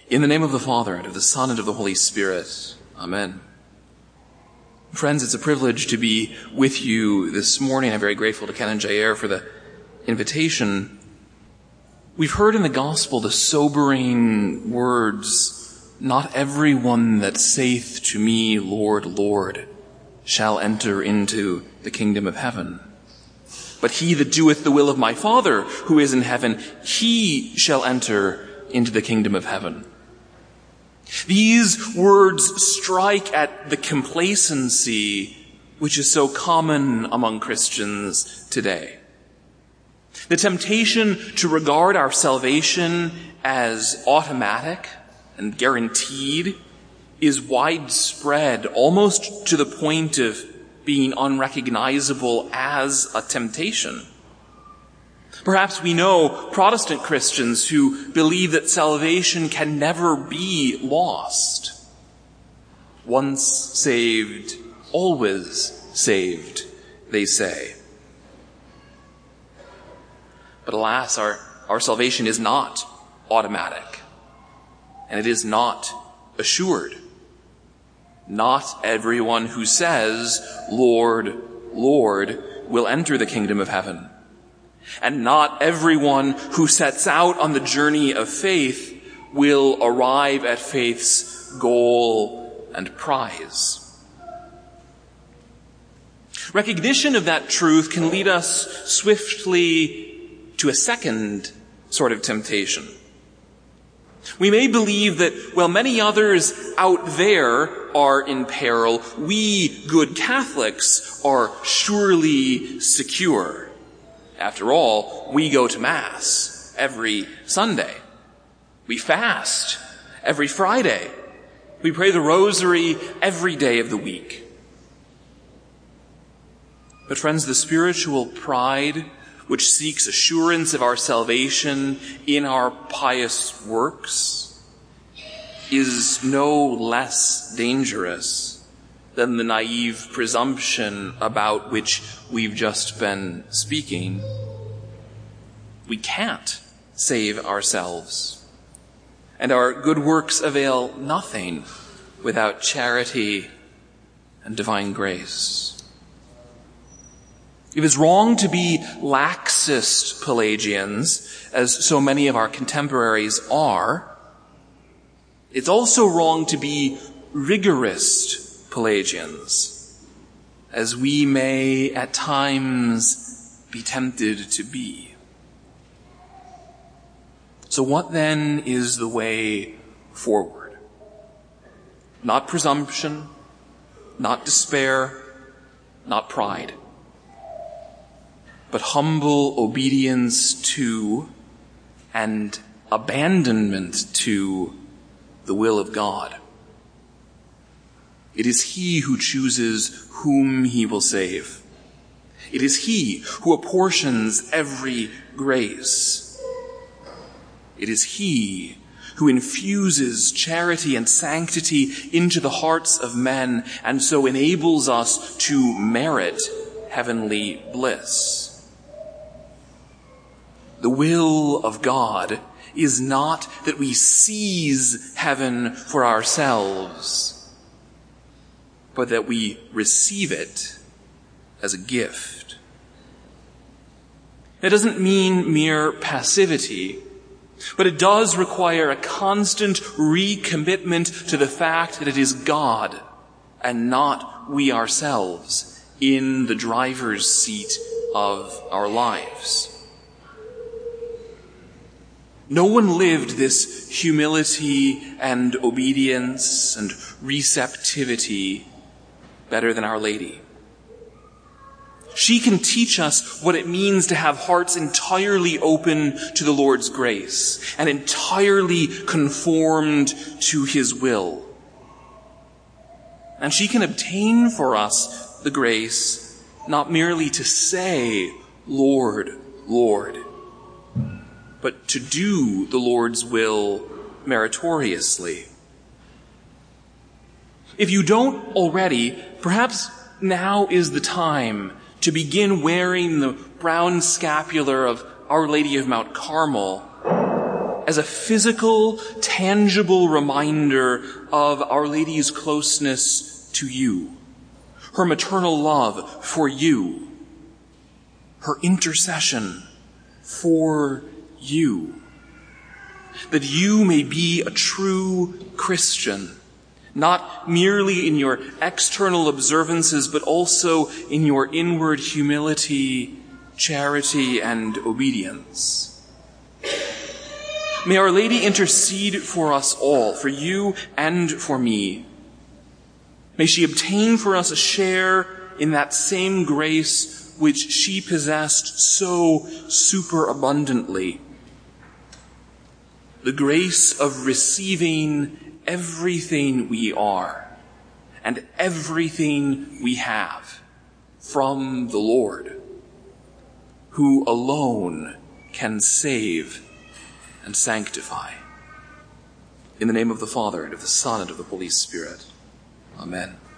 In the name of the Father, and of the Son, and of the Holy Spirit. Amen. Friends, it's a privilege to be with you this morning. I'm very grateful to Ken and Jair for the invitation. We've heard in the gospel the sobering words, "Not everyone that saith to me, Lord, Lord, shall enter into the kingdom of heaven. But he that doeth the will of my Father who is in heaven, he shall enter into the kingdom of heaven." These words strike at the complacency which is so common among Christians today. The temptation to regard our salvation as automatic and guaranteed is widespread, almost to the point of being unrecognizable as a temptation. Perhaps we know Protestant Christians who believe that salvation can never be lost. Once saved, always saved, they say. But alas, our salvation is not automatic, and it is not assured. Not everyone who says, "Lord, Lord," will enter the kingdom of heaven. And not everyone who sets out on the journey of faith will arrive at faith's goal and prize. Recognition of that truth can lead us swiftly to a second sort of temptation. We may believe that, while many others out there are in peril, we good Catholics are surely secure. After all, we go to Mass every Sunday. We fast every Friday. We pray the Rosary every day of the week. But friends, the spiritual pride which seeks assurance of our salvation in our pious works is no less dangerous than the naive presumption about which we've just been speaking. We can't save ourselves, and our good works avail nothing without charity and divine grace. It is wrong to be laxist Pelagians, as so many of our contemporaries are. It's also wrong to be rigorist Pelagians, as we may at times be tempted to be. So what then is the way forward? Not presumption, not despair, not pride, but humble obedience to and abandonment to the will of God. It is He who chooses whom He will save. It is He who apportions every grace. It is He who infuses charity and sanctity into the hearts of men and so enables us to merit heavenly bliss. The will of God is not that we seize heaven for ourselves, but that we receive it as a gift. It doesn't mean mere passivity, but it does require a constant recommitment to the fact that it is God and not we ourselves in the driver's seat of our lives. No one lived this humility and obedience and receptivity better than Our Lady. She can teach us what it means to have hearts entirely open to the Lord's grace and entirely conformed to His will. And she can obtain for us the grace not merely to say, "Lord, Lord," but to do the Lord's will meritoriously. If you don't already, perhaps now is the time to begin wearing the brown scapular of Our Lady of Mount Carmel as a physical, tangible reminder of Our Lady's closeness to you, her maternal love for you, her intercession for you, that you may be a true Christian, not merely in your external observances, but also in your inward humility, charity, and obedience. May Our Lady intercede for us all, for you and for me. May she obtain for us a share in that same grace which she possessed so superabundantly. The grace of receiving everything we are and everything we have from the Lord, who alone can save and sanctify. In the name of the Father, and of the Son, and of the Holy Spirit. Amen.